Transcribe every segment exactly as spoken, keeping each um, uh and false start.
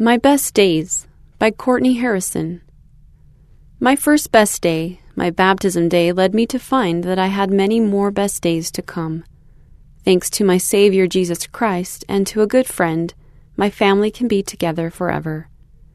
My Best Days by Courtney Harrison. My first best day, my baptism day, led me to find that I had many more best days to come. Thanks to my Savior Jesus Christ and to a good friend, my family can be together forever.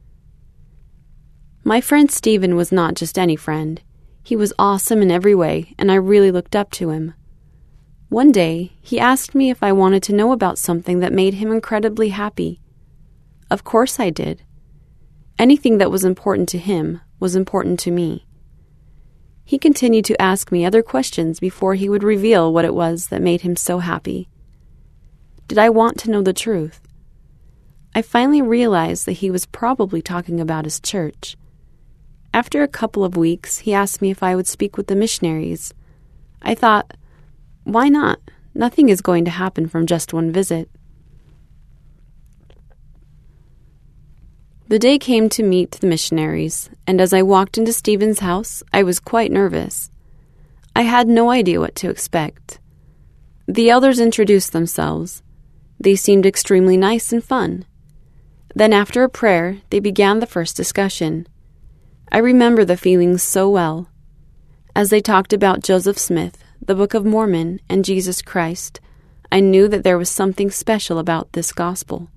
My friend Stephen was not just any friend. He was awesome in every way, and I really looked up to him. One day, he asked me if I wanted to know about something that made him incredibly happy. Of course I did. Anything that was important to him was important to me. He continued to ask me other questions before he would reveal what it was that made him so happy. Did I want to know the truth? I finally realized that he was probably talking about his church. After a couple of weeks, he asked me if I would speak with the missionaries. I thought, why not? Nothing is going to happen from just one visit. The day came to meet the missionaries, and as I walked into Stephen's house, I was quite nervous. I had no idea what to expect. The elders introduced themselves. They seemed extremely nice and fun. Then after a prayer, they began the first discussion. I remember the feelings so well. As they talked about Joseph Smith, the Book of Mormon, and Jesus Christ, I knew that there was something special about this gospel.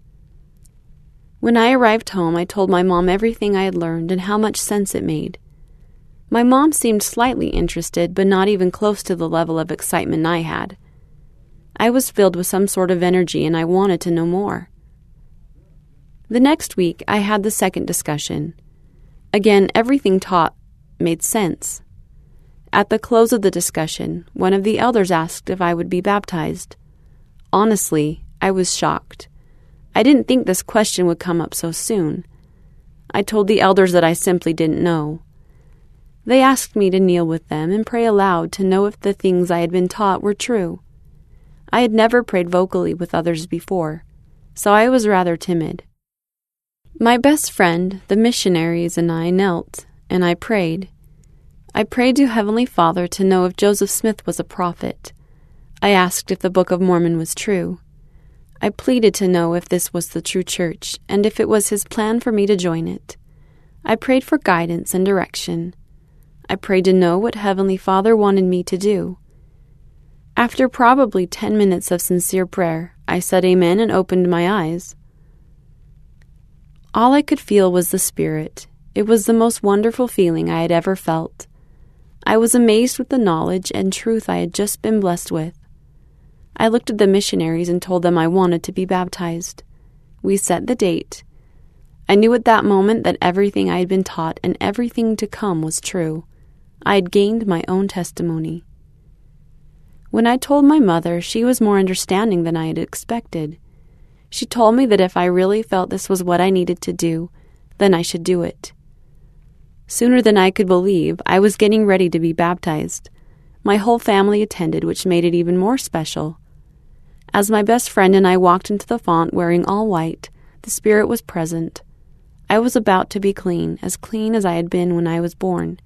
When I arrived home, I told my mom everything I had learned and how much sense it made. My mom seemed slightly interested, but not even close to the level of excitement I had. I was filled with some sort of energy, and I wanted to know more. The next week, I had the second discussion. Again, everything taught made sense. At the close of the discussion, one of the elders asked if I would be baptized. Honestly, I was shocked. I didn't think this question would come up so soon. I told the elders that I simply didn't know. They asked me to kneel with them and pray aloud to know if the things I had been taught were true. I had never prayed vocally with others before, so I was rather timid. My best friend, the missionaries, and I knelt, and I prayed. I prayed to Heavenly Father to know if Joseph Smith was a prophet. I asked if the Book of Mormon was true. I pleaded to know if this was the true church, and if it was his plan for me to join it. I prayed for guidance and direction. I prayed to know what Heavenly Father wanted me to do. After probably ten minutes of sincere prayer, I said amen and opened my eyes. All I could feel was the Spirit. It was the most wonderful feeling I had ever felt. I was amazed with the knowledge and truth I had just been blessed with. I looked at the missionaries and told them I wanted to be baptized. We set the date. I knew at that moment that everything I had been taught and everything to come was true. I had gained my own testimony. When I told my mother, she was more understanding than I had expected. She told me that if I really felt this was what I needed to do, then I should do it. Sooner than I could believe, I was getting ready to be baptized. My whole family attended, which made it even more special. As my best friend and I walked into the font wearing all white, the Spirit was present. I was about to be clean, as clean as I had been when I was born.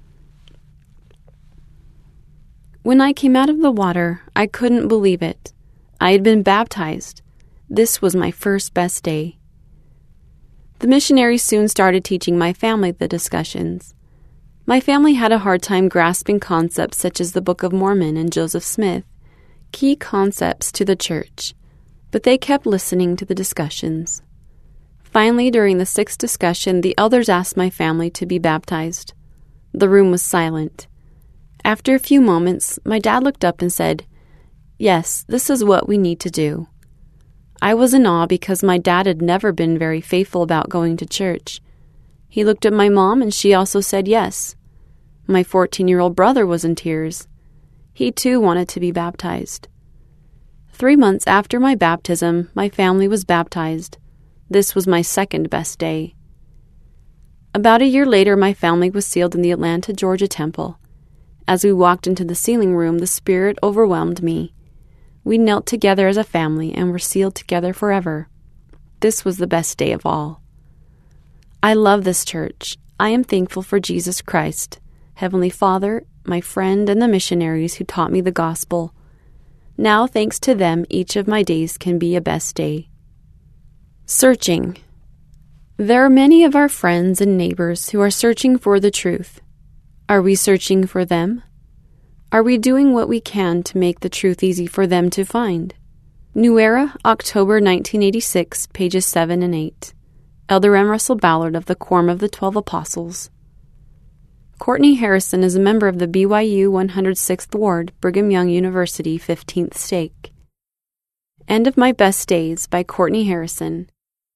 When I came out of the water, I couldn't believe it. I had been baptized. This was my first best day. The missionaries soon started teaching my family the discussions. My family had a hard time grasping concepts such as the Book of Mormon and Joseph Smith, key concepts to the church, but they kept listening to the discussions. Finally, during the sixth discussion, the elders asked my family to be baptized. The room was silent. After a few moments, my dad looked up and said, "Yes, this is what we need to do." I was in awe because my dad had never been very faithful about going to church. He looked at my mom and she also said yes. My fourteen-year-old brother was in tears. He too wanted to be baptized. Three months after my baptism, my family was baptized. This was my second best day. About a year later, my family was sealed in the Atlanta, Georgia temple. As we walked into the sealing room, the Spirit overwhelmed me. We knelt together as a family and were sealed together forever. This was the best day of all. I love this church. I am thankful for Jesus Christ, Heavenly Father, my friend, and the missionaries who taught me the gospel. Now, thanks to them, each of my days can be a best day. Searching. There are many of our friends and neighbors who are searching for the truth. Are we searching for them? Are we doing what we can to make the truth easy for them to find? New Era, October nineteen eighty-six, pages seven and eight. Elder M. Russell Ballard of the Quorum of the Twelve Apostles. Courtney Harrison is a member of the B Y U one hundred sixth Ward, Brigham Young University, fifteenth Stake. End of My Best Days by Courtney Harrison.